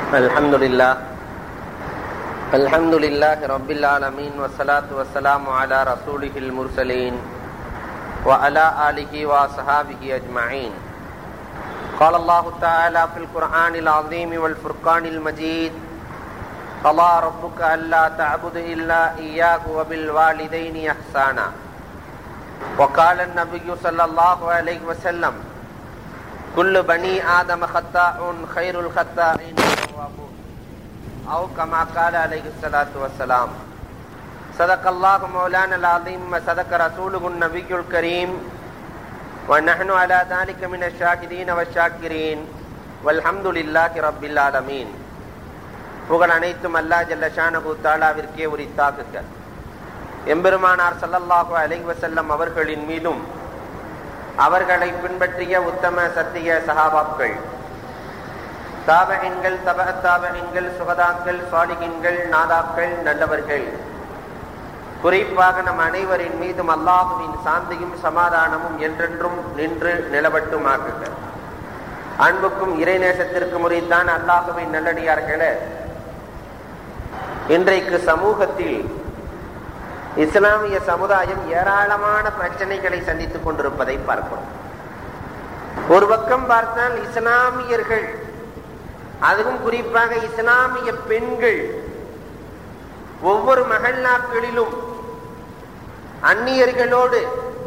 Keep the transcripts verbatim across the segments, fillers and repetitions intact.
الحمد لله الحمد لله رب العالمين والصلاة والسلام على رسوله المرسلين وعلى آله وصحابه أجمعين. قال الله تعالى في القرآن العظيم والفرقان المجيد: قضى ربك ألا تعبد إلا إياه وبالوالدين إحسانا. وقال النبي صلى الله عليه وسلم: كل بني آدم خطاء خير الخطائين التوابون، أو كما قال عليه الصلاة والسلام. صدق الله مولانا العظيم وصدق رسوله النبي الكريم، ونحن على ذلك من الشاهدين والشاكرين والحمد لله رب العالمين. புகழ் அனைத்தும் அல்லாஹ் ஜல்ல ஷானஹு தஆலாவிற்கே உரித்தாகுக. எம்பெருமானார் ஸல்லல்லாஹு அலைஹி வஸல்லம் அவர்களின் மீதும் அவர்களை பின்பற்றிய உத்தம சத்திய சஹாபாக்கள், தாபஈன்கள், தபஅத் தாபஈன்கள், சுஹதாக்கள், சாலிஹீன்கள், நாதாக்கள், நல்லவர்கள், குறிப்பாக நம் அனைவரின் மீதும் அல்லாஹுவின் சாந்தியும் சமாதானமும் என்றென்றும் நின்று நிலவட்டுமாகுக. அன்புக்கும் இறைநேசத்திற்கும் உரித்தான் அல்லாஹுவின் நல்லடியார்களே, இன்றைக்கு சமூகத்தில் இஸ்லாமிய சமுதாயம் ஏராளமான பிரச்சனைகளை சந்தித்துக் கொண்டிருப்பதை பார்க்கிறோம். ஒரு பக்கம் பார்த்தால் இஸ்லாமியர்கள், அதுவும் குறிப்பாக இஸ்லாமிய பெண்கள் ஒவ்வொரு மஹல்லாக்களிலும் அந்நியர்களோடு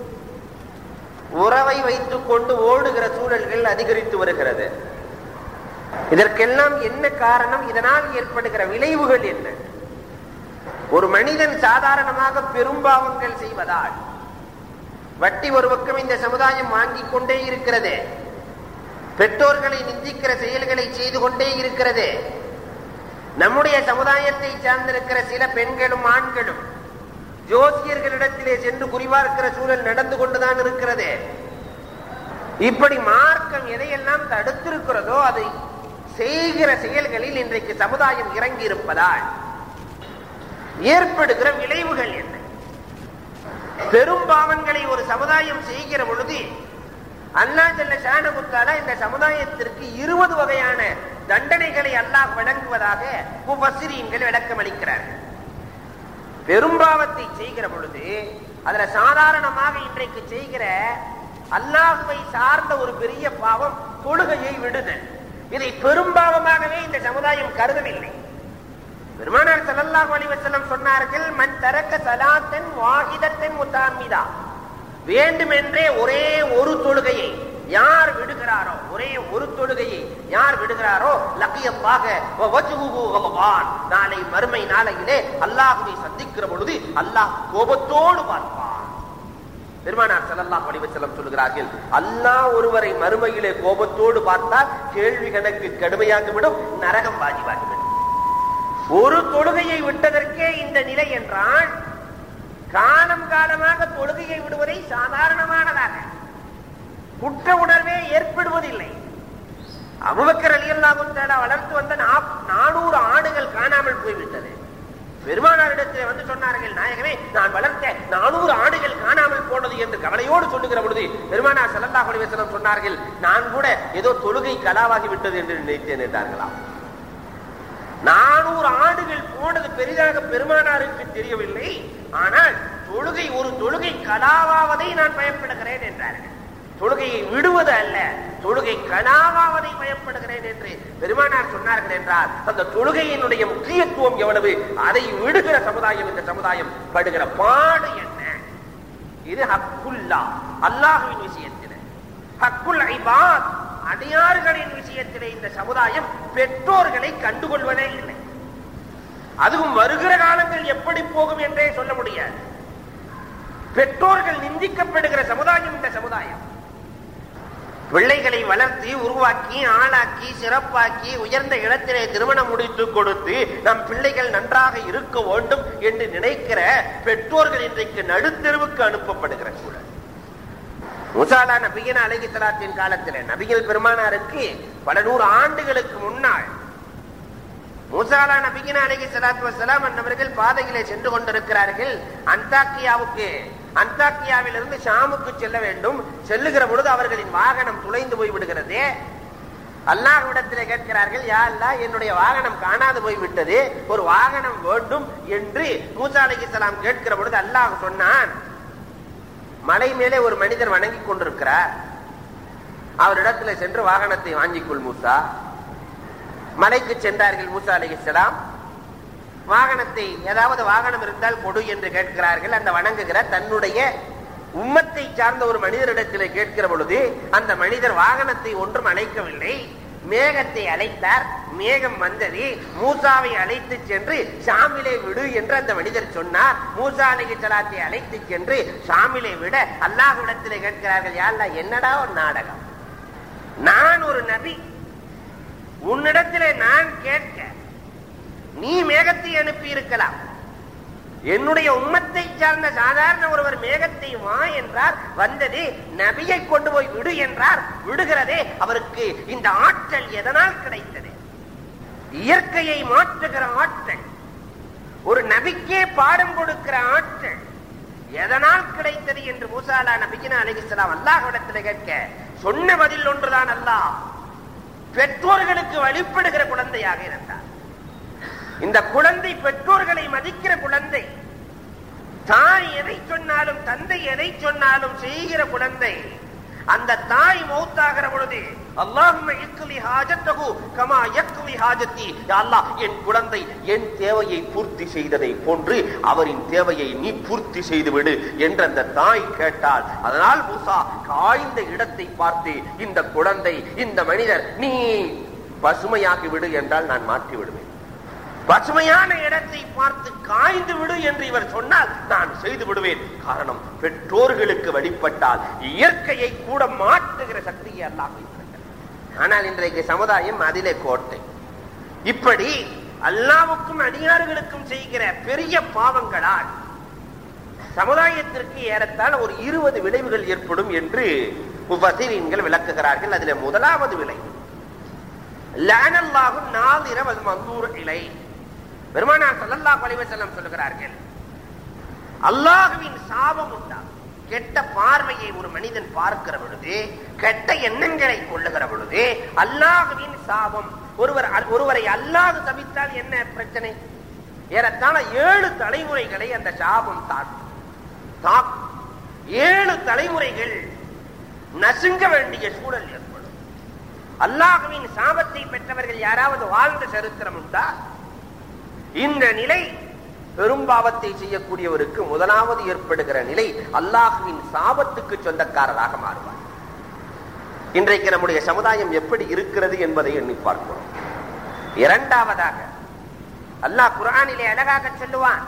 உறவை வைத்துக் கொண்டு ஓடுகிற சூழல்கள் அதிகரித்து வருகிறது. இதற்கெல்லாம் என்ன காரணம்? இதனால் ஏற்படுகிற விளைவுகள் என்ன? ஒரு மனிதன் சாதாரணமாக பெரும்பாவங்கள் செய்வதால் வட்டி ஒரு பக்கம் இந்த சமுதாயம் வாங்கிக் கொண்டே இருக்கிறது, பெற்றோர்களை நிந்திக்கிற செயல்களை செய்து கொண்டே இருக்கிறது. நம்முடைய சமுதாயத்தை சார்ந்திருக்கிற சில பெண்களும் ஆண்களும் ஜோசியர்களிடத்திலே சென்று குறிபார்க்கிற சூழல் நடந்து கொண்டுதான் இருக்கிறது. இப்படி மார்க்கம் எதையெல்லாம் தடுத்திருக்கிறதோ அதை செய்கிற செயல்களில் இன்றைக்கு சமுதாயம் இறங்கி இருப்பதால் ஏற்படுகிற விளைவுகள் என்ன? பெரும்பாவங்களை ஒரு சமுதாயம் செய்கிற பொழுது அல்லாஹ் ஜல்ல ஷானஹு தஆலா இந்த சமுதாயத்திற்கு இருபது வகையான தண்டனைகளை அல்லாஹ் வழங்குவதாக முஃபஸ்ஸிரீன்கள் விளக்கம் அளிக்கிறார்கள். பெரும்பாவத்தை செய்கிற பொழுது அதுல சாதாரணமாக இன்றைக்கு செய்கிற அல்லாஹ்வை சார்ந்த ஒரு பெரிய பாவம் தொழுகையை விடுதல். இதை பெரும்பாவமாகவே இந்த சமுதாயம் கருதவில்லை. பெருமானார் ஸல்லல்லாஹு அலைஹி வஸல்லம் சொன்னார்கள்: மன் தரக்க ஸலாத்தன் வாஹிதத்தன் முத்தஅம்மிதா, வேண்டுமென்றே ஒரே ஒரு தொழுகையை யார் விடுகிறாரோ, ஒரே ஒரு தொழுகையை யார் விடுகிறாரோ, லகியல்லாஹ வ வஜ்ஹுஹு கல்பான், நாளை மறுமை நாளையிலே அல்லாஹ்வை சந்திக்கிற பொழுது அல்லாஹ் கோபத்தோடு பார்ப்பான். பெருமானார் ஸல்லல்லாஹு அலைஹி வஸல்லம் சொல்கிறார்கள், அல்லாஹ் ஒருவரை மறுமையிலே கோபத்தோடு பார்த்தால் கேள்வி கணக்கு கடுமையாகிவிடும், நரகம் வாஜிபாகிவிடும். ஒரு தொழுகையை விட்டதற்கே இந்த நிலை என்றால் காலம் காலமாக தொழுகையை விடுவதை சாதாரணமானதாக குற்ற உணர்வே ஏற்படுவதில்லை. அபூபக்கர் ரலியல்லாஹு தஆலா வளர்த்து வந்த நானூறு ஆடுகள் காணாமல் போய்விட்டது. பெருமானாரிடத்தில் வந்து சொன்னார்கள், நாயகமே, நான் வளர்த்த நானூறு ஆடுகள் காணாமல் போனது என்று கவலையோடு சொல்லுகிற பொழுது பெருமானார் ஸல்லல்லாஹு அலைஹி வஸல்லம் சொன்னார்கள், நான் கூட ஏதோ தொழுகை கலாவாகி விட்டது என்று நினைத்தேன் என்றார்களாம். நானூறு ஆடுகள் போனது பெரிதாக பெருமானாருக்கு தெரியவில்லை, ஆனால் தொழுகை ஒரு தொழுகை கலாவாவதை நான் பயப்படுகிறேன் என்றார்கள். தொழுகையை விடுவது அல்ல, தொழுகை கலாவாவதை பயப்படுகிறேன் என்று பெருமானார் சொன்னார்கள் என்றால் அந்த தொழுகையினுடைய முக்கியத்துவம் எவ்வளவு, அதை விடுகிற சமுதாயம் இந்த சமுதாயம் படுகிற பாடு என்ன? இது ஹக்குல்லா, அல்லாஹ்வின் விஷயத்தில். ஹக்குல் இபாத், அடியார்களின் விஷயத்திலே இந்த சமுதாயம் பெற்றோர்களை கண்டுகொள்வதே இல்லை. அதுவும் வருகிற காலங்கள் எப்படி போகும் என்றே சொல்ல முடியாது. பெற்றோர்கள் நிந்திக்கப்படுகிற சமுதாயம் இந்த சமுதாயம். பிள்ளைகளை வளர்த்து உருவாக்கி ஆளாக்கி சிறப்பாக்கி உயர்ந்த இடத்திலே திருமணம் முடித்து கொடுத்து நம் பிள்ளைகள் நன்றாக இருக்க வேண்டும் என்று நினைக்கிற பெற்றோர்கள் இன்றைக்கு நடுத்தெருவுக்கு அனுப்பப்படுகிற சூழல். மூசா நபியின் அலைஹிஸ்ஸலாத்தின் காலத்தில் நபிகள் பெருமானாருக்கு பல நூறு ஆண்டுகளுக்கு முன்னால் மூசா நபியின் அலைஹிஸ்ஸலாத்து வஸ்ஸலாம் அன்னவர்கள் பாதையிலே சென்று கொண்டிருக்கிறார்கள். அந்தாக்கியாவுக்கு அந்தாக்கியாவில் இருந்து ஷாமுக்கு செல்ல வேண்டும். செல்லுகிற பொழுது அவர்களின் வாகனம் துளைந்து போய் விடுகிறது. அல்லாஹ்விடத்திலே கேட்கிறார்கள், யா அல்லாஹ், என்னுடைய வாகனம் காணாது போய்விட்டது, ஒரு வாகனம் வேண்டும் என்று மூசா அலைஹிஸ்ஸலாம் கேட்கிற பொழுது அல்லாஹ் சொன்னான், மலை மேலே ஒரு மனிதர் வணங்கி கொண்டிருக்கிறார், அவரிடத்தில் சென்று வாகனத்தை வாங்கிக்கொள் மூசா. மலைக்கு சென்றார்கள் மூசா அலைஹிஸ்ஸலாம். வாகனத்தை, ஏதாவது வாகனம் இருந்தால் கொடு என்று கேட்கிறார்கள். அந்த வணங்குகிற தன்னுடைய உம்மத்தை சார்ந்த ஒரு மனிதரிடத்திலே கேட்கிற பொழுது அந்த மனிதர் வாகனத்தை ஒன்றும் அழைக்கவில்லை, மேகத்தை அழைத்தார். மேகம் வந்தது, மூசாவை அழைத்து சென்று ஷாமிலே விடு என்று அந்த மனிதர் சொன்னார். மூசா அலைஹிஸ்ஸலாத்தை அழைத்து சென்று ஷாமிலே விட அல்லாஹ்விடத்திலே கேட்கிறார்கள், யா அல்லாஹ், என்னடா ஒரு நாடகம், நான் ஒரு நபி, உன்னிடத்திலே நான் கேட்க நீ மேகத்தை அனுப்பி இருக்கலாம், என்னுடைய உம்மத்தை சார்ந்த சாதாரண ஒருவர் மேகத்தை வா என்றார், வந்தது, நபியை கொண்டு போய் விடு என்றார், விடுகிறதே. அவருக்கு இந்த ஆற்றல் எதனால் கிடைத்தது? இயற்கையை மாற்றுகிற ஆற்றல், ஒரு நபிக்கே பாடம் கொடுக்கிற ஆற்றல் எதனால் கிடைத்தது என்று மூசா நபியினா அலைஹிஸ்ஸலாம் அல்லாஹ்விடத்தில் கேட்க சொன்ன பதில் ஒன்றுதான், அல்லாஹ் பெற்றோர்களுக்கு வழிபடுகிற குழந்தையாக இருந்தார். இந்த குழந்தை பெற்றோர்களை மதிக்கிற குழந்தை, தாய் எதை சொன்னாலும் தந்தை எதை சொன்னாலும் செய்கிற குழந்தை. அந்த தாய் மௌத்தாகிற பொழுது அல்லாஹும்ம இக்லி ஹாஜத்தஹு கமா யக்லி ஹாஜத்தி, யா அல்லாஹ், என் குழந்தை என் தேவையை பூர்த்தி செய்ததை போன்று அவரின் தேவையை நீ பூர்த்தி செய்து விடு என்று அந்த தாய் கேட்டாள். அதனால் மூசா காய்ந்த இடத்தை பார்த்து, இந்த குழந்தை, இந்த மனிதர் நீ பசுமையாக்கி விடு என்றால் நான் மாற்றி விடுவேன், பசுமையான இடத்தை பார்த்து காய்ந்து விடு என்று இவர் சொன்னால் நான் செய்து விடுவேன். காரணம், பெற்றோர்களுக்கு வழிபட்டால் இயற்கையை கூட மாற்றுகிற சக்தியை அல்லாஹ் வைத்திருக்கிறார். ஆனால் இன்றைக்கு சமுதாயம் அதிலே கோட்டை. இப்படி அல்லாஹ்வுக்கும் அடியார்களுக்கும் செய்கிற பெரிய பாவங்களால் சமுதாயத்திற்கு ஏறத்தாழ ஒரு இருபது விளைவுகள் ஏற்படும் என்று முஃபஸ்ஸிரீன்கள் விளக்குகிறார்கள். அதிலே முதலாவது விளைவு, லஅனல்லாஹு நாஸிர வல் மன்சூர் இலை. பெருமானார் ஸல்லல்லாஹு அலைஹி வஸல்லம் சொல்கிறார்கள், அல்லாஹ்வின் சாபம் உண்டா. கெட்ட பார்வையை ஒரு மனிதன் பார்க்கிற பொழுது, கெட்ட எண்ணங்களை கொள்ளுகிற பொழுது அல்லாஹ்வின் சாபம். ஒருவர் ஒருவரை அல்லாஹ் சபித்தால் என்ன பிரச்சனை? ஏறத்தாழ ஏழு தலைமுறைகளை அந்த சாபம் தாக்கும். ஏழு தலைமுறைகள் நசுங்க வேண்டிய சூழல் ஏற்படும். அல்லாஹ்வின் சாபத்தை பெற்றவர்கள் யாராவது வாழ்ந்த சரித்திரம் உண்டா? இந்த நிலை பெரும்பாவத்தை செய்யக்கூடியவருக்கு முதலாவது ஏற்படுகிற நிலை, அல்லாஹ்வின் சாபத்துக்கு சொந்தக்காரராக மாறுவார். இன்றைக்கு நம்முடைய சமுதாயம் எப்படி இருக்கிறது என்பதை எண்ணி பார்க்கிறோம். இரண்டாவதாக அல்லாஹ் குர்ஆனிலே அழகாக சொல்லுவான்,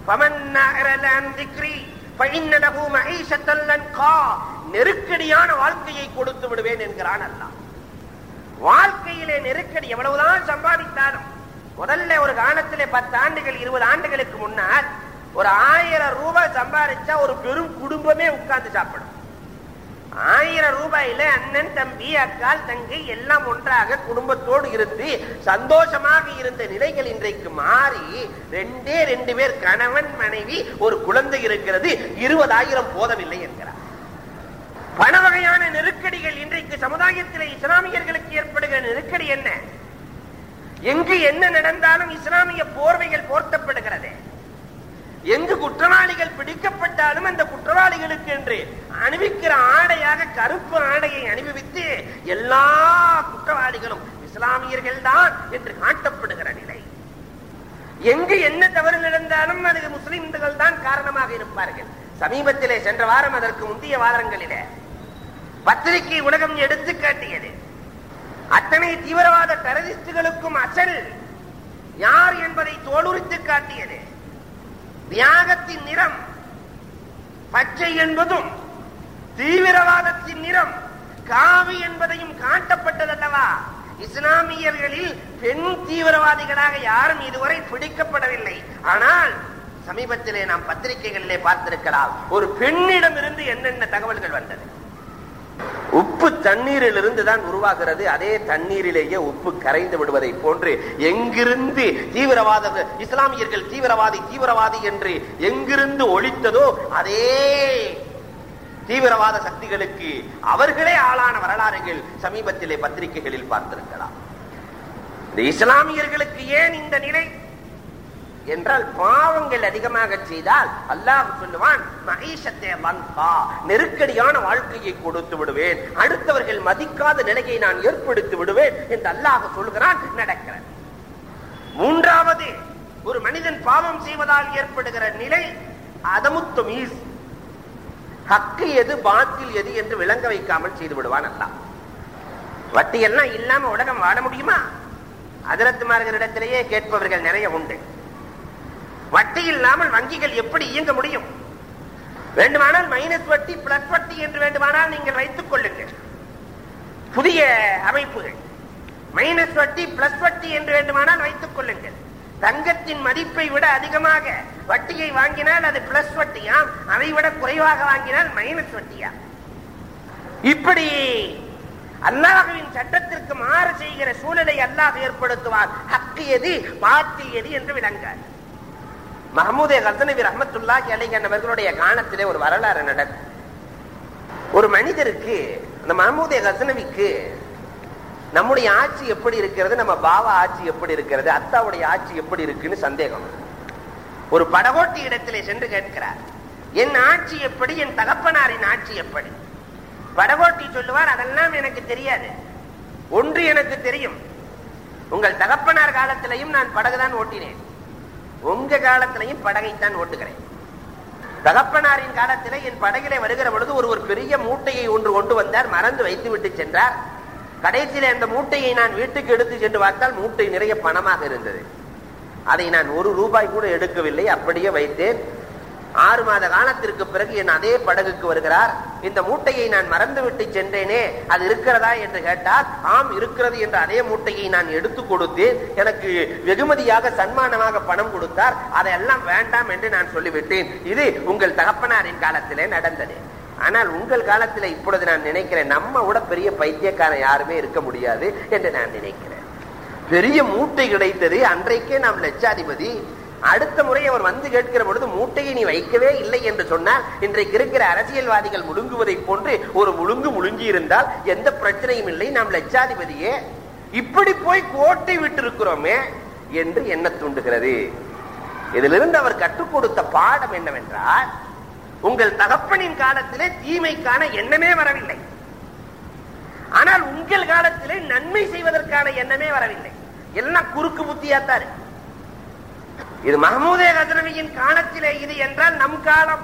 நெருக்கடியான வாழ்க்கையை கொடுத்து விடுவேன் என்கிறான் அல்லாஹ். வாழ்க்கையிலே நெருக்கடி, எவ்வளவுதான் சம்பாதித்தாலும், முதல்ல ஒரு காலத்திலே பத்து ஆண்டுகள் இருபது ஆண்டுகளுக்கு முன்னால் ஒரு ஆயிரம் ரூபாய் சம்பாதிச்சா ஒரு பெரும் குடும்பமே உட்கார்ந்து சாப்பிடும். ஆயிரம் ரூபாயில அண்ணன் தம்பி அக்கால் தங்கை எல்லாம் ஒன்றாக குடும்பத்தோடு இருந்து சந்தோஷமாக இருந்த நிலைகள் இன்றைக்கு மாறி ரெண்டே ரெண்டு பேர், கணவன் மனைவி, ஒரு குழந்தை இருக்கிறது, இருபதாயிரம் போதவில்லை என்கிறார். பல வகையான நெருக்கடிகள் இன்றைக்கு சமுதாயத்திலே இஸ்லாமியர்களுக்கு ஏற்படுகிற நெருக்கடி என்ன? எங்கு என்ன நடந்தாலும் இஸ்லாமிய போர்வைகள் போர்த்தப்படுகிறது. எங்கு குற்றவாளிகள் பிடிக்கப்பட்டாலும் அந்த குற்றவாளிகளுக்கு என்று அணிவிக்கிற ஆடையாக கருப்பு ஆடையை அணிவித்து எல்லா குற்றவாளிகளும் இஸ்லாமியர்கள் தான் என்று காட்டப்படுகிற நிலை. எங்கு என்ன தவறு நடந்தாலும் அது முஸ்லிம்கள் தான் காரணமாக இருப்பார்கள். சமீபத்திலே சென்ற வாரம், அதற்கு முந்தைய வாரங்களிலே பத்திரிகை உலகம் எடுத்து காட்டியது. அத்தனை தீவிரவாத டெரரிஸ்டுகளுக்கும் அசல் யார் என்பதை தோலுரித்து காட்டியது. தியாகத்தின் நிறம் பச்சை என்பதும் தீவிரவாதத்தின் நிறம் காவி என்பதையும் காட்டப்பட்டதல்லவா? இஸ்லாமியர்களில் பெண் தீவிரவாதிகளாக யாரும் இதுவரை பிடிக்கப்படவில்லை. ஆனால் சமீபத்திலே நாம் பத்திரிகைகளிலே பார்த்திருக்கலாம், ஒரு பெண்ணிடம் இருந்து என்னென்ன தகவல்கள் வந்தது. உப்பு தண்ணீரில் இருந்து தான் உருவாகிறது, அதே தண்ணீரிலேயே உப்பு கரைந்து விடுவதை போன்று எங்கிருந்து தீவிரவாத இஸ்லாமியர்கள் தீவிரவாதி தீவிரவாதி என்று எங்கிருந்து ஒழித்ததோ அதே தீவிரவாத சக்திகளுக்கு அவர்களே ஆளான வரலாறுகள் சமீபத்திலே பத்திரிகைகளில் பார்த்திருக்கலாம். இந்த இஸ்லாமியர்களுக்கு ஏன் இந்த நிலை என்றால், பாவங்கள் அதிகமாக செய்தால் அல்லாஹ் சொல்லுவான், நெருக்கடியான வாழ்க்கையை கொடுத்து விடுவேன், அடுத்தவர்கள் மதிக்காத நிலையை நான் ஏற்படுத்தி விடுவேன் என்று அல்லாஹ் சொல்கிறான். நடக்கிறது. மூன்றாவது, ஒரு மனிதன் பாவம் செய்வதால் ஏற்படுகிற நிலை அதமுத்தமீஸ், ஹக்கு எது பாத்தில் எது என்று விளங்க வைக்காமல் செய்து விடுவான் அல்லாஹ். வட்டி எல்லாம் இல்லாம உலகம் வாழ முடியுமா? ஹஜ்ரத்துமார்களிடத்திலேயே கேட்பவர்கள் நிறைய உண்டு. வட்டி இல்லாமல் வங்கிகள் எப்படி இயங்க முடியும்? வேண்டுமானால் மைனஸ் வட்டி பிளஸ் வட்டி என்று வேண்டுமானால் நீங்கள் வைத்துக் கொள்ளுங்கள். புதிய அமைப்புகள் மைனஸ் வட்டி பிளஸ் வட்டி என்று வேண்டுமானால் வைத்துக் கொள்ளுங்கள். தங்கத்தின் மதிப்பை விட அதிகமாக வட்டியை வாங்கினால் அது பிளஸ் வட்டியா, அதை விட குறைவாக வாங்கினால் மைனஸ் வட்டியா? இப்படி அல்லாஹ்வின் சட்டத்திற்கு மாறு செய்கிற சூழலை அல்லாஹ் ஏற்படுத்துவார். ஹக்கு எது பாத்தில் எது என்று விளங்காது. மஹமூதே கஸ்னவி ரஹ்மத்துல்லாஹி அலைஹி அவர்களுடைய காலத்திலே ஒரு வரலாறு நடக்கும். ஒரு மனிதருக்கு, அந்த மஹமூதே கஸ்னவிக்கு நம்முடைய ஆட்சி எப்படி இருக்கிறது, நம்ம பாவா ஆட்சி எப்படி இருக்கிறது, அத்தாவுடைய ஆட்சி எப்படி இருக்குன்னு சந்தேகம். ஒரு படகோட்டி இடத்திலே சென்று கேட்கிறார், என் ஆட்சி எப்படி, என் தகப்பனாரின் ஆட்சி எப்படி? படகோட்டி சொல்லுவார், அதெல்லாம் எனக்கு தெரியாது. ஒன்று எனக்கு தெரியும், உங்கள் தகப்பனார் காலத்திலையும் நான் படகுதான் ஓட்டினேன், உங்க காலத்திலையும் படகைத்தான் ஓட்டுகிறேன். தகப்பனாரின் காலத்திலே என் படகிலே வருகிற பொழுது ஒரு ஒரு பெரிய மூட்டையை ஒன்று கொண்டு வந்தார், மறந்து வைத்து விட்டு சென்றார். கடைசியில அந்த மூட்டையை நான் வீட்டுக்கு எடுத்து சென்று பார்த்தால் மூட்டை நிறைய பணமாக இருந்தது. அதை நான் ஒரு ரூபாய் கூட எடுக்கவில்லை, அப்படியே வைத்தேன். ஆறு மாத காலத்திற்கு பிறகு என் அதே படகுக்கு வருகிறார். இந்த மூட்டையை நான் மறந்து விட்டு சென்றேனே, அது இருக்கிறதா என்று கேட்டால், ஆம் இருக்கிறது என்ற அதே மூட்டையை நான் எடுத்து கொடுத்தேன். எனக்கு வெகுமதியாக சன்மானமாக பணம் கொடுத்தார், அதையெல்லாம் வேண்டாம் என்று நான் சொல்லிவிட்டேன். இது உங்கள் தகப்பனாரின் காலத்திலே நடந்தது. ஆனால் உங்கள் காலத்தில் இப்பொழுது நான் நினைக்கிறேன், நம்ம விட பெரிய பைத்தியக்காரன் யாருமே இருக்க முடியாது என்று நான் நினைக்கிறேன். பெரிய மூட்டை கிடைத்தது, அன்றைக்கே நாம் லட்சாதிபதி. அடுத்த முறை அவர் வந்து கேட்கிற பொழுது மூட்டையை நீ வைக்கவே இல்லை என்று சொன்னால், இன்றைக்கு இருக்கிற அரசியல்வாதிகள் முழுங்குவதை போன்று ஒரு முழுங்கு முழுங்கி இருந்தால் எந்த பிரச்சனையும் இல்லை, நாம் லட்சாதிபதியே, இப்படி போய் கோட்டை விட்டு இருக்கிறோமே என்று எண்ண தூண்டுகிறது. இதிலிருந்து அவர் கற்றுக் கொடுத்த பாடம் என்னவென்றால், உங்கள் தகப்பனின் காலத்திலே தீமைக்கான எண்ணமே வரவில்லை, ஆனால் உங்கள் காலத்திலே நன்மை செய்வதற்கான எண்ணமே வரவில்லை. எல்லாம் குறுக்கு புத்தியாத்தாரு. இது மஹமூதே கஸ்னவியின் காலத்திலே இது என்றால் நம் காலம்.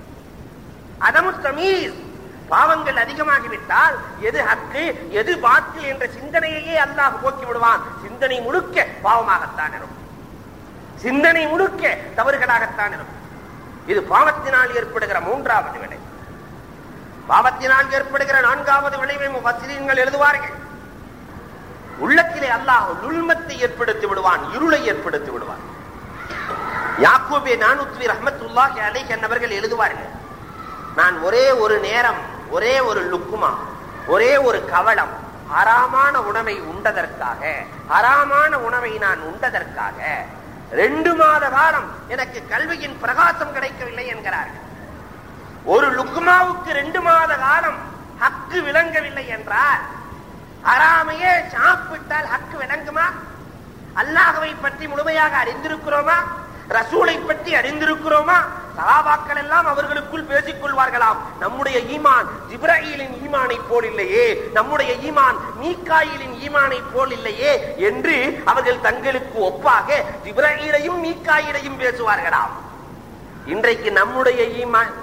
அதமு தமீஸ், பாவங்கள் அதிகமாகிவிட்டால் எது ஹக்கு எது பாத்தில் என்ற சிந்தனையே அல்லாஹ் போக்கி விடுவான். சிந்தனை முழுக்க பாவமாகத்தான் இருக்கும், சிந்தனை முழுக்க தவறுகளாகத்தான் இருக்கும். இது பாவத்தினால் ஏற்படுகிற மூன்றாவது விளை. பாவத்தினால் ஏற்படுகிற நான்காவது விளைவை முஃபஸ்ஸிரீன்கள் எழுதுவார்கள். உள்ளத்திலே அல்லாஹ் லுல்மத்தை ஏற்படுத்தி விடுவான், இருளை ஏற்படுத்தி விடுவான். யாக்கூபே நானூத்வி ரஹ்மத்துல்லாஹி அலைஹி அவர்கள் எழுதுவார்கள், நான் ஒரே ஒரு நேரம், ஒரே ஒரு லுக்குமா, ஒரே ஒரு கவளம் ஹராமான உணவை உண்டதற்காக, ஹராமான உணவை நான் உண்டதற்காக ரெண்டு மாத காலம் எனக்கு கல்வியின் பிரகாசம் கிடைக்கவில்லை என்கிறார்கள். ஒரு லுக்மாவுக்கு ரெண்டு மாத காலம் ஹக்கு விளங்கவில்லை என்றால், ஹராமையே சாப்பிட்டால் ஹக்கு விளங்குமா? அல்லாஹ்வை பற்றி முழுமையாக அறிந்திருக்கிறோமா? ரசூலை பற்றி அறிந்திருக்கிறோமா? சஹாபாக்கள் எல்லாம் அவர்களுக்குள் பேசிக் கொள்வார்களாம், நம்முடைய ஈமான் ஜிப்ராயீலின் ஈமானை போல் இல்லையே, நம்முடைய ஈமான் மீகாயிலின் ஈமானை போல் இல்லையே என்று அவர்கள் தங்களுக்கு ஒப்பாக ஜிப்ராயீலையும் மீகாயிலையும் பேசுவார்களாம். இன்றைக்கு நம்முடைய ஈமான்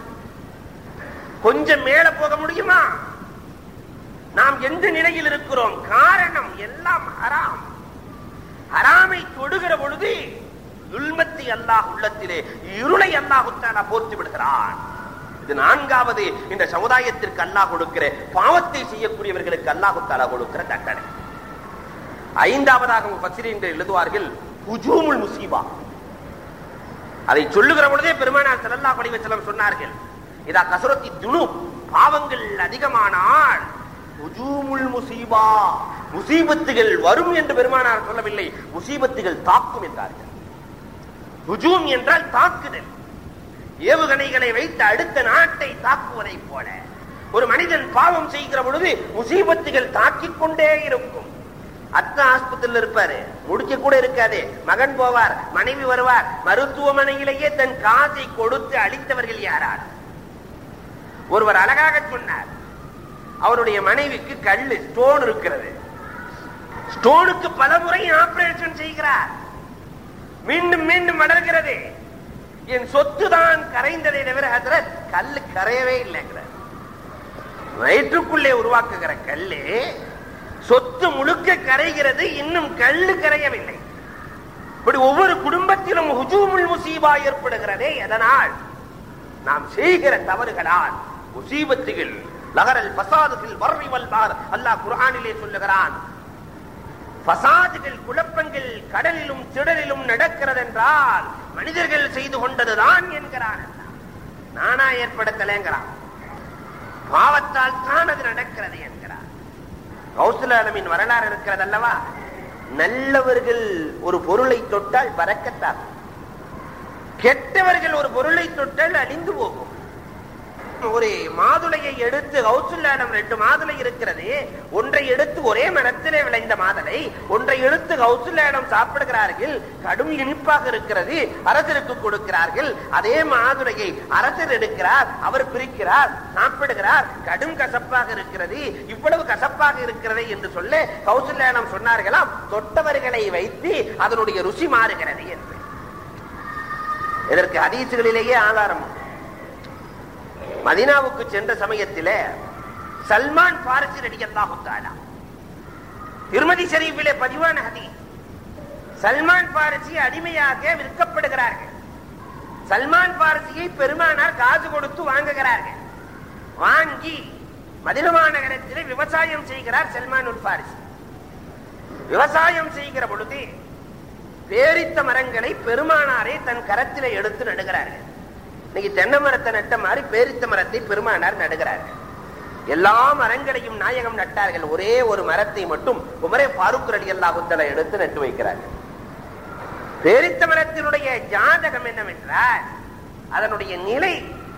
கொஞ்சம் மேல போக முடியுமா? நாம் எந்த நிலையில் இருக்கிறோம்? காரணம் எல்லாம் ஹராம். ஹராமை தொடுகிற பொழுது துல்மத்தை அல்லாஹ் உள்ளத்திலே இருளை அல்லாஹ் தஆலா போர்த்தி விடுகிறான். இது நான்காவது, இந்த சமுதாயத்திற்கு அல்லாஹ் கொடுக்கிற, பாவத்தை செய்யக்கூடியவர்களுக்கு அல்லாஹ் தஆலா கொடுக்கிற தண்டனை. ஐந்தாவதாக முஃபஸ்ஸிரீன்கள் எழுதுவார்கள், ஹுஜூமுல் முஸீபா. அதை சொல்லுகிற பொழுதே பெருமானார் ஸல்லல்லாஹு அலைஹி வஸல்லம் சொன்னார்கள், இதா கஸரத்தி துனூப், பாவங்கள் அதிகமானால் ஹுஜூமுல் முஸீபா, முசீபத்துகள் வரும் என்று பெருமானார் சொல்லவில்லை, முசீபத்துகள் தாக்கும் என்றார்கள். ஹுஜூம் என்றால் தாக்குதல், ஏவுகணைகளை வைத்து அடுத்த நாட்டை தாக்குவதை போல ஒரு மனிதன் பாவம் செய்கிற பொழுது முசீபத்துகள் தாக்கிக் கொண்டே இருக்கும். அத்தனை ஆஸ்பத்திரியில் இருப்பாரு, முடிக்க கூட இருக்காது. மகன் போவார், மனைவி வருவார். மருத்துவமனையிலேயே தன் காசை கொடுத்து அளித்தவர்கள் யாரால்? ஒருவர் அழகாக சொன்னார், அவருடைய மனைவிக்கு கல்லு ஸ்டோன் இருக்கிறது. ஸ்டோனுக்கு பல முறை ஆபரேஷன் செய்கிறார், மீண்டும் மீண்டும் வளர்கிறது. என் சொத்து தான் கரைந்ததை தவிர ஹஜ்ரத் கல்லு கரையவே இல்லைங்கிறார். வயிற்றுக்குள்ளே உருவாக்குகிற கல்லு சொத்து முழுக்க கரைகிறது, இன்னும் கல்லு கரையவில்லை. இப்படி ஒவ்வொரு குடும்பத்திலும் ஹுஜூமுல் முசீபா ஏற்படுகிறதே எதனால்? நாம் செய்கிற தவறுகளால் முசீபத்துகள். லஹரல் ஃபஸாது ஃபில் பர்ரி வல் பஹர், அல்லாஹ் குர்ஆனிலே சொல்லுகிறான், ஃபஸாதுகள் குழப்பங்கள் கடலிலும் திடலிலும் நடக்கிறது என்றால் மனிதர்கள் செய்து கொண்டதுதான் என்கிறான். நானா ஏற்படுத்தலைங்கிறான், பாவத்தால் தான் அது நடக்கிறது என்கிறார். கௌசுல் ஆலமீன் வரலாறு இருக்கிறது அல்லவா? நல்லவர்கள் ஒரு பொருளை தொட்டால் பரக்கத்தான், கெட்டவர்கள் ஒரு பொருளை தொட்டால் அழிந்து போகும். ஒரு மாதுளையை எடுத்து, கௌசுல் ஆலம் ரெண்டு மாதுளை இருக்கிறது, ஒன்றை எடுத்து ஒரே மரத்திலே விளைந்த மாதுளை, ஒன்றை எடுத்து கௌசுல் ஆலம் சாப்பிடுகிறார்கள், கடும் இனிப்பாக இருக்கிறது, அரசருக்கு கொடுக்கிறார்கள். அதே மாதுளையை அரசர் எடுக்கிறார், அவர் பிரிக்கிறார், சாப்பிடுகிறார், கடும் கசப்பாக இருக்கிறது, இவ்வளவு கசப்பாக இருக்கிறது என்று சொல்ல கௌசுல் ஆலம் சொன்னார்களாம், தொட்டவர்களை வைத்து அதனுடைய ருசி மாறுகிறது என்று. இதற்கு ஹதீசுகளிலேயே ஆதாரம். மதீனாவுக்கு சென்ற சமயத்திலே சல்மான் பாரிசி ரலியல்லாஹு தஆலா, திருமதி ஷரீஃபிலே பதிவான ஹதீஸ், சல்மான் பாரிசி அடிமையாக விற்கப்படுகிறார்கள். சல்மான் பாரிசியை பெருமானார் காசு கொடுத்து வாங்குகிறார்கள். வாங்கி மதீனா நகரத்திலே விவசாயம் செய்கிறார் சல்மானுல் பாரிசி. விவசாயம் செய்கிற பொழுது பேரித்த மரங்களை பெருமானாரே தன் கரத்திலே எடுத்து நடுகிறார்கள். இன்னைக்கு தென்னை மரத்தை நட்ட மாதிரி பேரித்த மரத்தை பெருமானார் நடுகிறார்கள். எல்லா மரங்களையும் நாயகம் நட்டார்கள், ஒரே ஒரு மரத்தை மட்டும் உமரே ஃபாரூக் ரலியல்லாஹு தஆலா எடுத்து நட்டு வைக்கிறார்கள். பேரித்த மரத்தினுடைய ஜாதகம் என்னவென்றால், அதனுடைய நிலை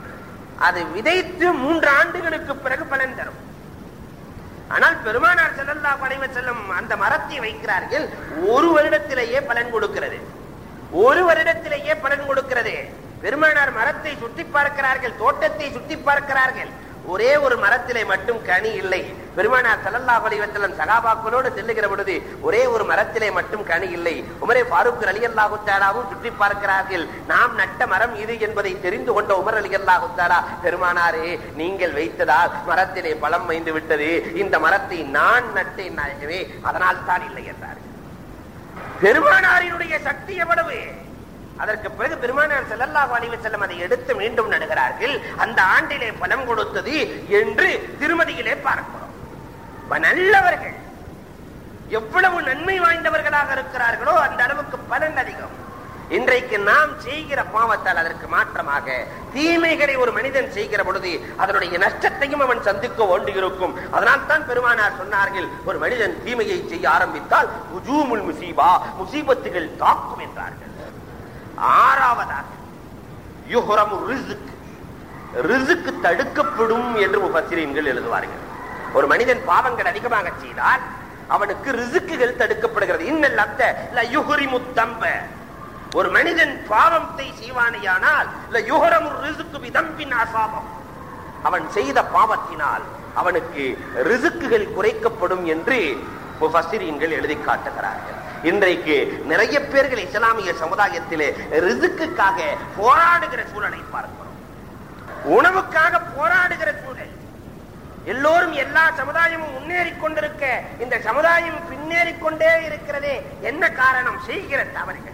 அது விதைத்து மூன்று ஆண்டுகளுக்கு பிறகு பலன் தரும். ஆனால் பெருமானார் ஸல்லல்லாஹு அலைஹி வஸல்லம் அந்த மரத்தை வைக்கிறார்கள், ஒரு வருடத்திலேயே பலன் கொடுக்கிறது. ஒரு வருடத்திலேயே பலன் கொடுக்கிறது. பெருமானார் மரத்தை சுற்றி பார்க்கிறார்கள், தோட்டத்தை சுற்றி பார்க்கிறார்கள், ஒரே ஒரு மரத்திலே மட்டும் கனி இல்லை. பெருமானார் ஸல்லல்லாஹு அலைஹி வஸல்லம் சஹாபாக்களோடு செல்லுகிற பொழுது ஒரே ஒரு மரத்திலே மட்டும் கனி இல்லை. உமரே ஃபாரூக் ரலியல்லாஹு தஆலாவும் சுற்றி பார்க்கிறார்கள். நாம் நட்ட மரம் இது என்பதை தெரிந்து கொண்ட உமர் ரலியல்லாஹு தஆலா, பெருமானாரே நீங்கள் வைத்ததால் மரத்திலே பழம் வைந்து விட்டது, இந்த மரத்தை நான் நட்டேன் நாயகமே, அதனால் தான் இல்லை என்றார்கள். பெருமானாரினுடைய சக்தி எவ்வளவு! அதற்கு பிறகு பெருமானார் ஸல்லல்லாஹு அலைஹி வஸல்லம் அதை எடுத்து மீண்டும் நடுகிறார்கள். அந்த ஆண்டிலே பலம் கொடுத்தது என்று திருமதியிலே பார்க்கிறோம். நல்லவர்கள் எவ்வளவு நன்மை வாய்ந்தவர்களாக இருக்கிறார்களோ அந்த அளவுக்கு பலன் அதிகம். இன்றைக்கு நாம் செய்கிற பாவத்தால் அதற்கு மாற்றமாக தீமைகளை ஒரு மனிதன் செய்கிற பொழுது அதனுடைய நஷ்டத்தையும் அவன் சந்திக்க வேண்டியிருக்கும். அதனால் தான் பெருமானார் சொன்னார்கள், ஒரு மனிதன் தீமையை செய்ய ஆரம்பித்தால் ஹுஜூமுல் முசீபா, முசீபத்துகள் தாக்கும் என்றார்கள். ஆறாவதாக யுஹ்ரமு ரிஸ்க், ரிஸ்க் தடுக்கப்படும் என்று முஃபஸ்ஸிரீன்கள் எழுதுவார்கள். ஒரு மனிதன் பாவங்கள் அதிகமாக செய்தால் அவனுக்கு ரிஸ்க்குகள் தடுக்கப்படுகிறது. இன்னல் அப்த ல யுஹ்ரிமு தம்ப, ஒரு மனிதன் பாவத்தை செய்வானேயானால் ல யுஹ்ரமு ரிஸ்க் பிதம்பின் அஸாபம், அவன் செய்த பாவத்தினால் அவனுக்கு ரிஸ்க்குகள் குறைக்கப்படும் என்று முஃபஸ்ஸிரீன்கள் எழுதி காட்டுகிறார்கள். இன்றைக்கு நிறைய பேர்கள் இஸ்லாமிய சமுதாயத்திலே ரிஸ்க்குக்காக போராடுகிற சூழலை பார்க்கிறோம். உணவுக்காக போராடுகிற சூழல். எல்லோரும் எல்லா சமுதாயமும் முன்னேறி கொண்டிருக்க இந்த சமுதாயம் பின்னேறி கொண்டே இருக்கிறதே, என்ன காரணம்? செய்கிற தவறுகள்.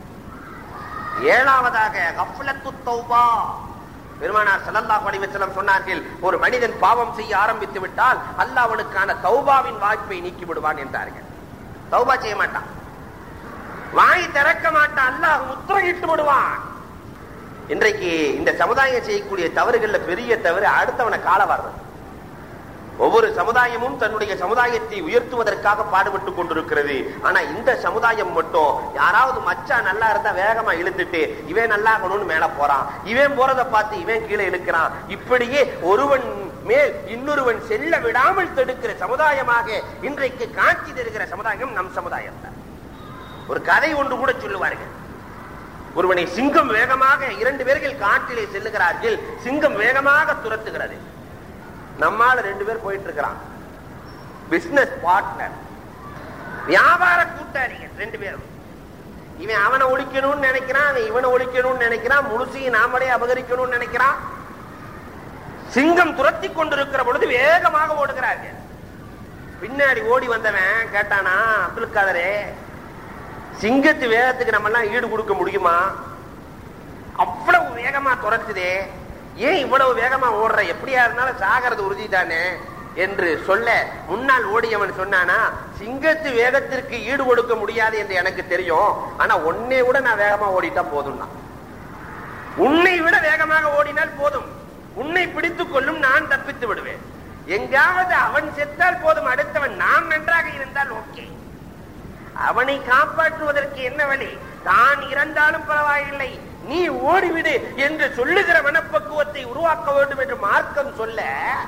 ஏழாவதாக கஃலத்து தௌபா. பெருமானார் ஸல்லல்லாஹு அலைஹி வஸல்லம் சொன்னார்கள், ஒரு மனிதன் பாவம் செய்ய ஆரம்பித்து விட்டால் அல்லாஹ் அவனுக்கான தௌபாவின் வாய்ப்பை நீக்கி விடுவான் என்றார்கள். தௌபா செய்ய மாட்டான், வாய் திறக்க மாட்டான், அல்லாஹ் முத்திரையிட்டு விடுவான். இன்றைக்கு இந்த சமுதாயம் செய்யக்கூடிய தவறுகள்ல பெரிய தவறு அடுத்தவனை கால வர்றது. ஒவ்வொரு சமுதாயமும் தன்னுடைய சமுதாயத்தை உயர்த்துவதற்காக பாடுபட்டுக் கொண்டிருக்கிறது. ஆனா இந்த சமுதாயம் மட்டும் யாராவது மச்சா நல்லா இருந்தா வேகமா இழுத்துட்டு இவன் நல்லாகணும்னு மேல போறான், இவன் போறதை பார்த்து இவன் கீழே இழுக்கிறான். இப்படியே ஒருவன் மேல் இன்னொருவன் செல்ல விடாமல் தடுக்கிற சமுதாயமாக இன்றைக்கு காட்சி தருகிற சமுதாயம் நம் சமுதாயம் தான். ஒரு கதை ஒன்று கூட சொல்லுவார்கள். ஒருவனை சிங்கம் வேகமாக, இரண்டு பேர்கள் காட்டிலே செல்லுகிறார்கள், சிங்கம் வேகமாக துரத்துகிறது. நம்மால ரெண்டு பேர் போயிட்டு இருக்கிறான், பிசினஸ் பார்ட்னர், வியாபார கூட்டாளிகள் ரெண்டு பேரும். இவன் அவனை ஒழிக்கணும்னு நினைக்கிறான், அவன் இவனை ஒழிக்கணும்னு நினைக்கிறான், முழுசையும் நாமளே அபகரிக்கணும்னு நினைக்கிறான். சிங்கம் துரத்தி கொண்டிருக்கிற பொழுது வேகமாக ஓடுகிறார்கள். பின்னாடி ஓடி வந்தவன் கேட்டானா, அப்துல் காதரே, சிங்கத்து வேகத்துக்கு நம்ம எல்லாம் ஈடு கொடுக்க முடியுமா? அவ்வளவு வேகமா துரத்துதே, ஏன் இவ்வளவு வேகமா ஓடுற? எப்படியா இருந்தாலும் சாகிறது உறுதி தானே என்று சொல்ல, முன்னால் ஓடியவன் சொன்னானா, சிங்கத்து வேகத்திற்கு ஈடு கொடுக்க முடியாது என்று எனக்கு தெரியும், ஆனா உன்னை விட நான் வேகமா ஓடிட்டா போதும். உன்னை விட வேகமாக ஓடினால் போதும், உன்னை பிடித்துக் கொள்ளும், நான் தப்பித்து விடுவேன். எங்காவது அவன் செத்தால் போதும், அடுத்தவன் நாம் நன்றாக இருந்தால் ஓகே. அவனை காப்பாற்றுவதற்கு என்ன வழி? தான் இறந்தாலும் பரவாயில்லை, நீ ஓடிவிடு என்று சொல்லுகிற மனப்பக்குவத்தை உருவாக்க வேண்டும் என்று மார்க்கம் சொல்ல,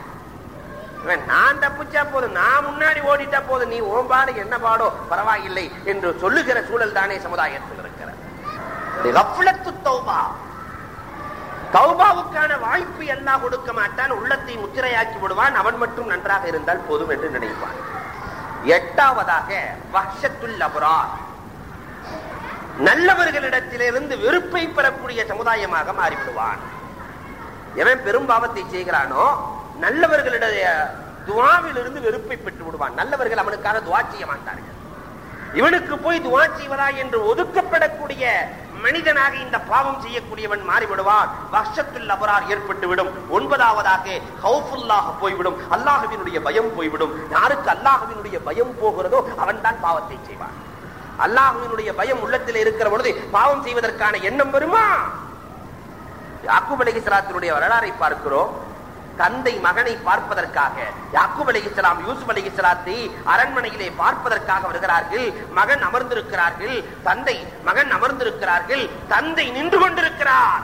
நான் தப்பிச்சா போதும், நான் முன்னாடி ஓடிட்டா போதும், நீ ஓம்பாடு என்ன பாடோ பரவாயில்லை என்று சொல்லுகிற சூழல் தானே சமுதாயத்தில் இருக்கிறது. தௌபாவுக்கான வாய்ப்பு எல்லாம் கொடுக்க மாட்டான், உள்ளத்தை முத்திரையாக்கி விடுவான். அவன் மட்டும் நன்றாக இருந்தால் போதும் என்று நினைப்பான். எட்டாவதாக வஹ்ஷத்துல் அப்ரார், நல்லவர்களிடத்திலிருந்து வெறுப்பை பெறக்கூடிய சமுதாயமாக மாறிவிடுவான். எவன் பெரும் பாவத்தை செய்கிறானோ நல்லவர்களுடைய துவாவில் இருந்து வெறுப்பை பெற்று விடுவான். நல்லவர்கள் அவனுக்காக துவா செய்ய மாட்டார்கள். இவனுக்கு போய் துவா செய்வதா என்று ஒதுக்கப்படக்கூடிய மனிதனாக இந்த பாவம் செய்யக்கூடியவன் மாறிவிடுவான். வஹ்ஷத்துல் அப்ரார் ஏற்பட்டுவிடும். ஒன்பதாவதாக ஹவுஃபுல்லாஹ் போய்விடும், அல்லாஹ்வினுடைய பயம் போய்விடும். யாருக்கு அல்லாஹ்வினுடைய பயம் போகிறதோ அவன் தான் பாவத்தை செய்வான். அல்லாஹ்வினுடைய பயம் உள்ளத்தில் இருக்கிற பொழுது பாவம் செய்வதற்கான எண்ணம் வருமா? யாக்கூப் அலைஹிஸ்ஸலாத்தினுடைய வரலாறை பார்க்கிறோம். தந்தை மகனை பார்ப்பதற்காக, யாக்கூப் அலைஹிஸ்ஸலாம் யூசுப் அலைஹிஸ்ஸலாத்தை அரண்மனையிலே பார்ப்பதற்காக வருகிறார்கள். மகன் அமர்ந்திருக்கிறார்கள், தந்தை மகன் அமர்ந்திருக்கிறார்கள், தந்தை நின்று கொண்டிருக்கிறார்.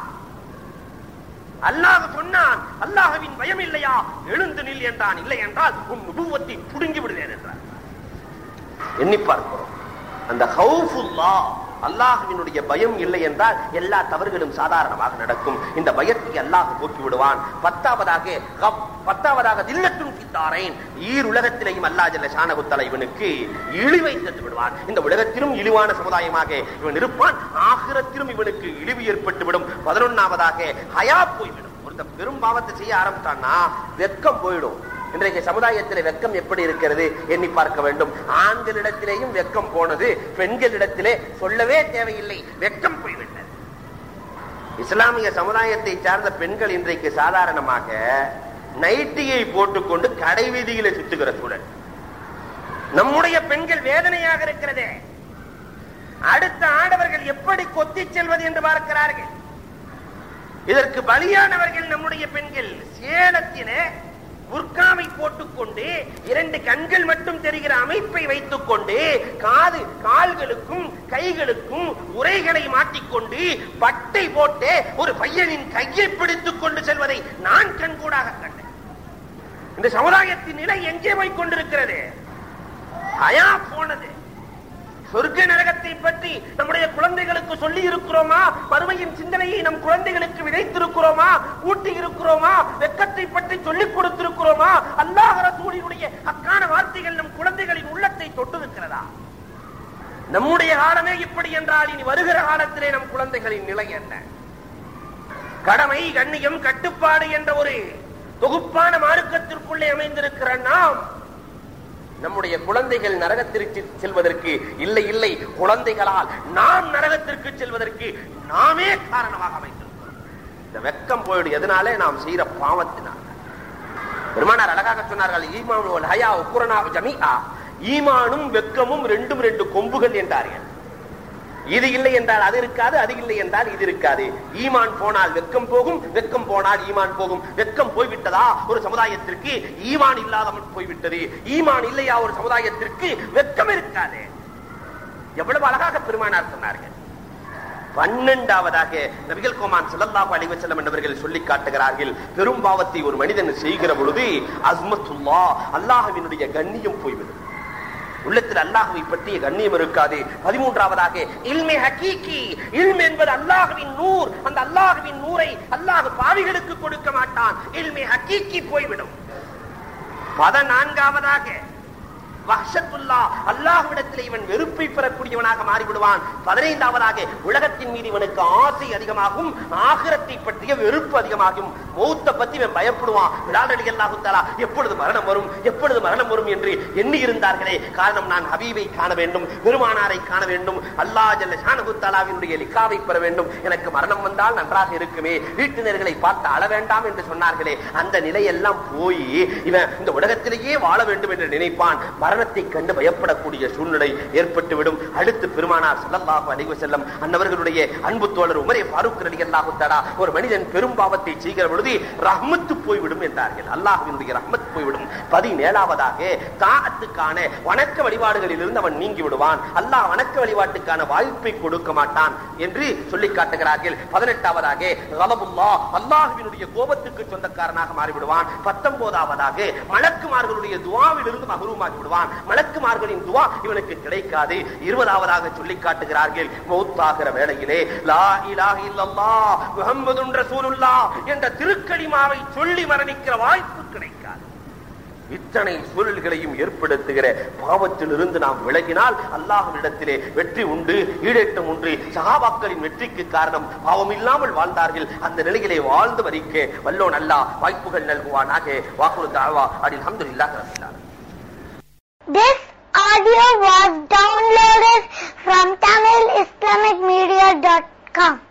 அல்லாஹ் சொன்னான், அல்லாஹ்வின் பயம் இல்லையா? எழுந்து நில் என்றான். இல்லை என்றால் உன் நுபுவத்தை புடுங்கி விடுவேன் என்றார். எண்ணி பார்க்கிறோம். அந்த ஹவுஃபுல்லாஹ், அல்லாஹ்வினுடைய பயம் இல்லை என்றால் எல்லா தவறுகளும் சாதாரணமாக நடக்கும். இந்த பயத்தை அல்லாஹ் போக்கி விடுவான். பத்தாவதாக பத்தாவதாக தில்லத்தும் சித்தாரேன், ஈர் உலகத்திலேயும் அல்லாஹ் ஜல்ல ஷானஹு தஆலா இவனுக்கு இழிவை தந்து விடுவான். இந்த உலகத்திலும் இழிவான சமுதாயமாக இவன் இருப்பான், ஆகிரத்திலும் இவனுக்கு இழிவு ஏற்பட்டுவிடும். பதினொன்னாவதாக ஹயா போய்விடும். ஒருத்த பெரும் பாவத்தை செய்ய ஆரம்பித்தான்னா வெக்கம் போயிடும். இன்றைக்கு சமுதாயத்தில் வெக்கம் எப்படி இருக்கிறது எண்ணி பார்க்க வேண்டும். ஆண்களிடத்திலேயும் வெக்கம் போனது, பெண்களிடத்திலே சொல்லவே தேவையில்லை, வெக்கம் போய்விட்டது. இஸ்லாமிய சமுதாயத்தை சார்ந்த பெண்கள் இன்றைக்கு சாதாரணமாக நைட்டியை போட்டுக்கொண்டு கடை வீதியில சுத்துகிற சூழல். நம்முடைய பெண்கள் வேதனையாக இருக்கிறதே. அடுத்த ஆடவர்கள் எப்படி கொத்தி செல்வது என்று பார்க்கிறார்கள். இதற்கு பலியானவர்கள் நம்முடைய பெண்கள். சேலத்திலே புர்காவை போட்டுக்கொண்டு இரண்டு கண்கள் மட்டும் தெரிகிற அமைப்பை வைத்துக் கொண்டு காது கால்களுக்கும் கைகளுக்கும் உரைகளை மாட்டிக்கொண்டு பட்டை போட்டு ஒரு பையனின் கையை பிடித்துக் கொண்டு செல்வதை நான் கண்கூடாக கண்டேன். இந்த சமுதாயத்தின் நிலை எங்கே போய் கொண்டிருக்கிறது? ஹயா போனது. சொர்க்க நரகத்தை பற்றி நம்முடைய குழந்தைகளுக்கு சொல்லி இருக்கிறோமா? பருமையின் சிந்தனையை நம் குழந்தைகளுக்கு விதைத்திருக்கிறோமா? ஊட்டி இருக்கிறோமா? வெக்கத்தை பற்றி சொல்லிக் கொடுத்திருக்கிறோமா? அல்லாஹ் ரசூலினுடைய அக்கான வார்த்தைகள் நம் குழந்தைகளின் உள்ளத்தை தொட்டிருக்கிறதா? நம்முடைய காலமே இப்படி என்றால் இனி வருகிற காலத்திலே நம் குழந்தைகளின் நிலை என்ன? கடமை, கண்ணியம், கட்டுப்பாடு என்ற ஒரு தொகுப்பான மார்க்கத்திற்குள்ளே அமைந்திருக்கிற நாம் நம்முடைய குழந்தைகள் நரகத்திற்கு செல்வதற்கு இல்லை இல்லை, குழந்தைகளால் நாம் நரகத்திற்கு செல்வதற்கு நாமே காரணமாக அமைந்திருக்கிறோம். இந்த வெக்கம் போயிடு எதனாலே? நாம் செய்யற பாவத்தினால். பெருமானார் அழகாக சொன்னார்கள், ஈமான் வல் ஹயா உக்ரனா ஜமீஆ, ஈமானும் வெக்கமும் ரெண்டும் ரெண்டு கொம்புகள் என்றார்கள். இது இல்லை என்றால் அது இருக்காது, அது இல்லை என்றால் இது இருக்காது. ஈமான் போனால் வெக்கம் போகும், வெக்கம் போனால் ஈமான் போகும். வெக்கம் போய்விட்டதா ஒரு சமுதாயத்திற்கு? ஈமான் இல்லாதவன் போய்விட்டது. ஈமான் இல்லையா ஒரு சமுதாயத்திற்கு? வெக்கம் இருக்காது. எவ்வளவு அழகாக பெருமானார் சொன்னார்கள். பன்னெண்டாவதாக நபிகள் கோமான் ஸல்லல்லாஹு அலைஹி வஸல்லம் என்பவர்கள் சொல்லி காட்டுகிறார்கள், பெரும் பாவத்தை ஒரு மனிதன் செய்கிற பொழுது அஸ்மத்துல்லாஹ், அல்லாஹ்வினுடைய கண்ணியம் போய்விடும். உள்ளத்தில் அல்லாஹ்வை பற்றிய கண்ணியம் இருக்காது. பதிமூன்றாவதாக இல்மே ஹகீகி, இல்ம் என்பது அல்லாஹ்வின் நூர். அந்த அல்லாஹ்வின் நூரை அல்லாஹ் பாவிகளுக்கு கொடுக்க மாட்டான். இல்மே ஹகீகி போய்விடும். பதினான்காவதாக வஹ்ஷத்துல்லா, அல்லாஹ்விடத்தில் இவன் வெறுப்பை பெறக்கூடியவனாக மாறிவிடுவான். பதினைந்தாவதாக உலகத்தின் மீது இவனுக்கு ஆசை அதிகமாகும், ஆகிரத்தை பற்றிய வெறுப்பு அதிகமாகும். மௌத்தை பத்தி இவன் பயப்படுவான். பிலால் ரலியல்லாஹு தஆலா எப்பொழுது மரணம் வரும் எப்பொழுது மரணம் வரும் என்று எண்ணி இருந்தார்களே. காரணம், நான் ஹபீபை காண வேண்டும், பெருமானாரை காண வேண்டும், அல்லாஹ் ஜல்ல ஷானஹு தஆலாவினுடைய லிகாவை பெற வேண்டும், எனக்கு மரணம் வந்தால் நன்றாக இருக்குமே, வீட்டினர்களை பார்த்து அழ வேண்டாம் என்று சொன்னார்களே. அந்த நிலையெல்லாம் போய் இவன் இந்த உலகத்திலேயே வாழ வேண்டும் என்று நினைப்பான். மரணத்தை கண்டு பயப்படக்கூடிய சூழ்நிலை ஏற்பட்டுவிடும். அடுத்து பெருமானார் ஸல்லல்லாஹு அலைஹி வஸல்லம் அன்னவர்களுடைய அன்பு தோழர் உமரே ஃபாரூக் ரலியல்லாஹு தஆலா, ஒரு மனிதன் பெரும் பாவத்தை செய்கிற பொழுது ரஹ்மத்து போய்விடும் என்றார்கள். அல்லாஹ்வினுடைய ரஹ்மத் போய்விடும். பதினேழாவதாக தாஅத்துக்கான வணக்க வழிபாடுகளில் இருந்து அவன் நீங்கி விடுவான். அல்லாஹ் வணக்க வழிபாட்டுக்கான வாய்ப்பை கொடுக்க மாட்டான் என்று சொல்லி காட்டுகிறார்கள். பதினெட்டாவதாக கலபுல்லாஹ், அல்லாஹ்வினுடைய கோபத்துக்கு சொந்தக்காரனாக மாறிவிடுவான். பத்தொன்பதாவதாக மலக்குமார்களுடைய துஆவில் இருந்து மஹ்ரூமாகி விடுவான். மலக்குமார்களின் துஆ இவனுக்கு கிடைக்காது. இருபதாவதாக சொல்லி காட்டுகிறார்கள், மௌத்தாகிற வேளையிலே லா இலாஹ இல்லல்லாஹ் முஹம்மதுர் ரசூலுல்லாஹ் என்ற திருக்கலிமாவை சொல்லி மரணிக்கிற வாய்ப்பு கிடைக்காது. இத்தனை சூழல்களையும் ஏற்படுத்துகிற பாவத்தில் இருந்து நாம் விலகினால் அல்லாஹ்விடத்திலே வெற்றி உண்டு, ஈடேற்றம் உண்டு. சஹாபாக்களின் வெற்றிக்கு காரணம் பாவம் இல்லாமல் வாழ்ந்தார்கள். அந்த நிலையிலே வாழ்ந்து வரிக்க வல்லோன் அல்லாஹ் வாய்ப்புகள் நல்குவானாக. வாக்குறு தாவா அடில் அல்ஹம்துலில்லாஹி ரப்பில் ஆலமீன். This audio was downloaded from Tamil Islamic Media dot com.